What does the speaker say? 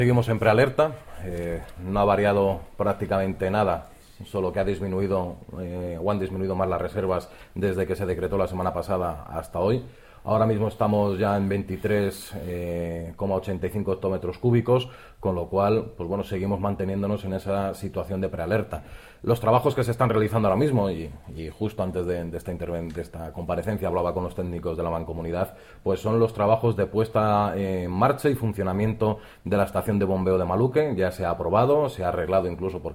Seguimos en prealerta, no ha variado prácticamente nada, solo que ha disminuido o han disminuido más las reservas desde que se decretó la semana pasada hasta hoy. Ahora mismo estamos ya en 23,85 hectómetros cúbicos, con lo cual, pues bueno, seguimos manteniéndonos en esa situación de prealerta. Los trabajos que se están realizando ahora mismo, y justo antes de esta comparecencia hablaba con los técnicos de la Mancomunidad, pues son los trabajos de puesta en marcha y funcionamiento de la estación de bombeo de Maluque. Ya se ha aprobado, se ha arreglado incluso porque